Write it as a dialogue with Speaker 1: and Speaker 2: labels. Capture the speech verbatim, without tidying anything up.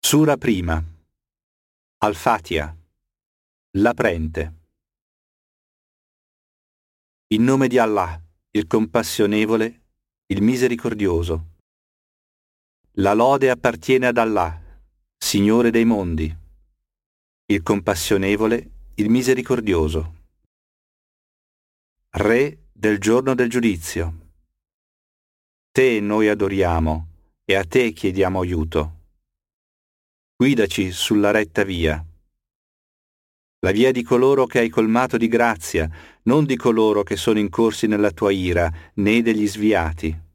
Speaker 1: Sura prima. Al-Fatiha. L'aprente. In nome di Allah, il compassionevole, il misericordioso. La lode appartiene ad Allah, Signore dei mondi, il compassionevole, il misericordioso. Re del giorno del giudizio. Te noi adoriamo e a te chiediamo aiuto. Guidaci sulla retta via. La via di coloro che hai colmato di grazia, non di coloro che sono incorsi nella tua ira, né degli sviati.